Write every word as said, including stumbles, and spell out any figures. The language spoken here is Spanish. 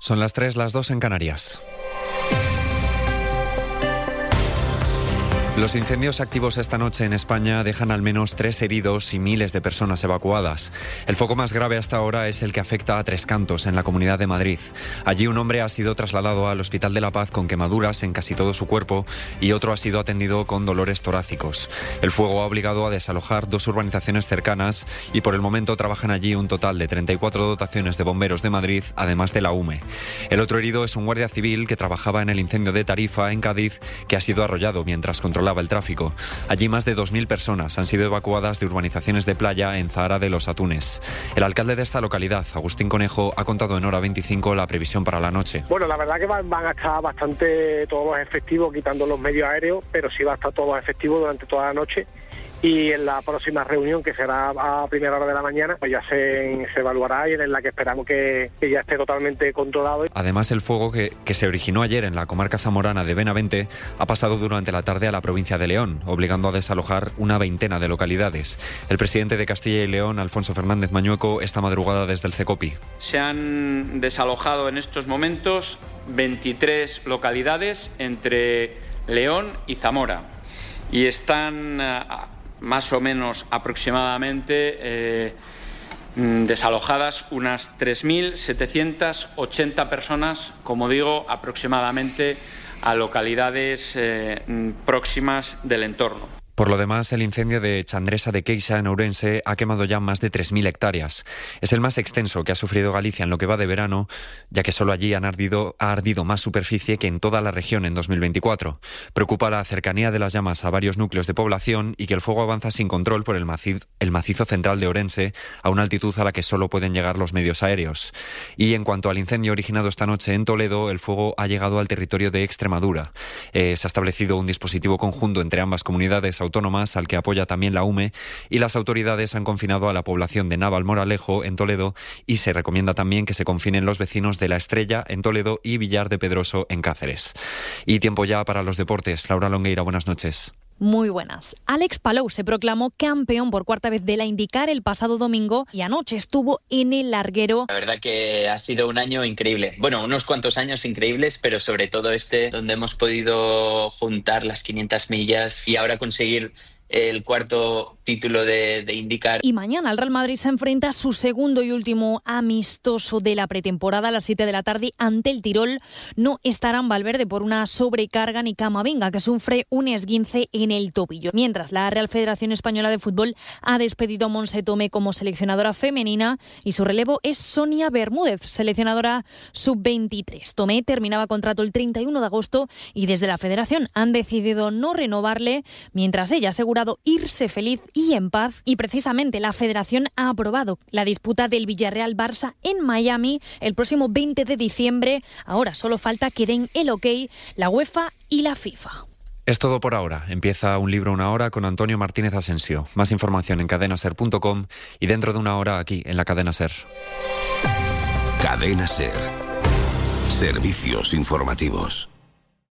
Son las tres, las dos en Canarias. Los incendios activos esta noche en España dejan al menos tres heridos y miles de personas evacuadas. El foco más grave hasta ahora es el que afecta a Tres Cantos, en la Comunidad de Madrid. Allí un hombre ha sido trasladado al Hospital de la Paz con quemaduras en casi todo su cuerpo y otro ha sido atendido con dolores torácicos. El fuego ha obligado a desalojar dos urbanizaciones cercanas y por el momento trabajan allí un total de treinta y cuatro dotaciones de bomberos de Madrid, además de la U M E. El otro herido es un guardia civil que trabajaba en el incendio de Tarifa, en Cádiz, que ha sido arrollado mientras controlaba el tráfico. Allí más de dos mil personas han sido evacuadas de urbanizaciones de playa en Zahara de los Atunes. El alcalde de esta localidad, Agustín Conejo, ha contado en Hora veinticinco la previsión para la noche. Bueno, la verdad que van, van a estar bastante todos los efectivos, quitando los medios aéreos, pero sí va a estar todos los efectivos durante toda la noche. Y en la próxima reunión, que será a primera hora de la mañana, pues ya se, se evaluará y en la que esperamos que, que ya esté totalmente controlado. Además, el fuego que, que se originó ayer en la comarca zamorana de Benavente ha pasado durante la tarde a la provincia de León, obligando a desalojar una veintena de localidades. El presidente de Castilla y León, Alfonso Fernández Mañueco, esta madrugada desde el CECOPI. Se han desalojado en estos momentos veintitrés localidades entre León y Zamora y están más o menos aproximadamente eh, desalojadas unas tres mil setecientas ochenta personas, como digo, aproximadamente a localidades eh, próximas del entorno. Por lo demás, el incendio de Chandresa de Queixa, en Ourense, ha quemado ya más de tres mil hectáreas. Es el más extenso que ha sufrido Galicia en lo que va de verano, ya que solo allí han ardido, ha ardido más superficie que en toda la región en dos mil veinticuatro. Preocupa la cercanía de las llamas a varios núcleos de población y que el fuego avanza sin control por el macizo, el macizo central de Ourense, a una altitud a la que solo pueden llegar los medios aéreos. Y en cuanto al incendio originado esta noche en Toledo, el fuego ha llegado al territorio de Extremadura. Eh, se ha establecido un dispositivo conjunto entre ambas comunidades autónomas, al que apoya también la U M E, y las autoridades han confinado a la población de Navalmoralejo, en Toledo, y se recomienda también que se confinen los vecinos de La Estrella, en Toledo, y Villar de Pedroso, en Cáceres. Y tiempo ya para los deportes. Laura Longueira, buenas noches. Muy buenas. Alex Palou se proclamó campeón por cuarta vez de la IndyCar el pasado domingo y anoche estuvo en el larguero. La verdad que ha sido un año increíble. Bueno, unos cuantos años increíbles, pero sobre todo este, donde hemos podido juntar las quinientas millas y ahora conseguir el cuarto título de, de IndyCar. Y mañana el Real Madrid se enfrenta a su segundo y último amistoso de la pretemporada a las siete de la tarde ante el Tirol. No estarán Valverde por una sobrecarga ni Camavinga, que sufre un esguince en el tobillo. Mientras, la Real Federación Española de Fútbol ha despedido a Montse Tomé como seleccionadora femenina y su relevo es Sonia Bermúdez, seleccionadora sub veintitrés. Tomé terminaba contrato el treinta y uno de agosto y desde la Federación han decidido no renovarle, mientras ella asegura irse feliz y en paz, y precisamente la Federación ha aprobado la disputa del Villarreal-Barça en Miami el próximo veinte de diciembre. Ahora solo falta que den el ok la UEFA y la FIFA. Es todo por ahora. Empieza Un libro, una hora con Antonio Martínez Asensio. Más información en cadena ser punto com y dentro de una hora aquí en la Cadena Ser. Cadena Ser. Servicios informativos.